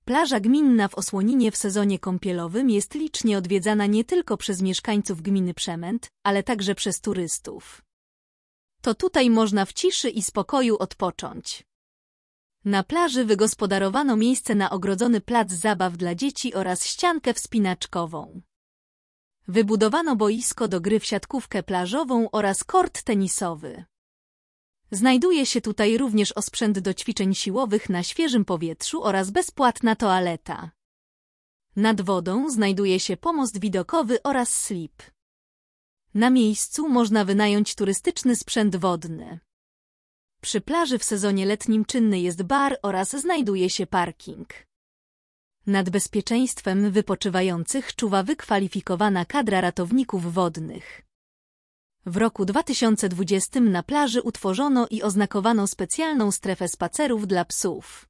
Plaża gminna w Osłoninie w sezonie kąpielowym jest licznie odwiedzana nie tylko przez mieszkańców gminy Przemęt, ale także przez turystów. To tutaj można w ciszy i spokoju odpocząć. Na plaży wygospodarowano miejsce na ogrodzony plac zabaw dla dzieci oraz ściankę wspinaczkową. Wybudowano boisko do gry w siatkówkę plażową oraz kort tenisowy. Znajduje się tutaj również osprzęt do ćwiczeń siłowych na świeżym powietrzu oraz bezpłatna toaleta. Nad wodą znajduje się pomost widokowy oraz slip. Na miejscu można wynająć turystyczny sprzęt wodny. Przy plaży w sezonie letnim czynny jest bar oraz znajduje się parking. Nad bezpieczeństwem wypoczywających czuwa wykwalifikowana kadra ratowników wodnych. W roku 2020 na plaży utworzono i oznakowano specjalną strefę spacerów dla psów.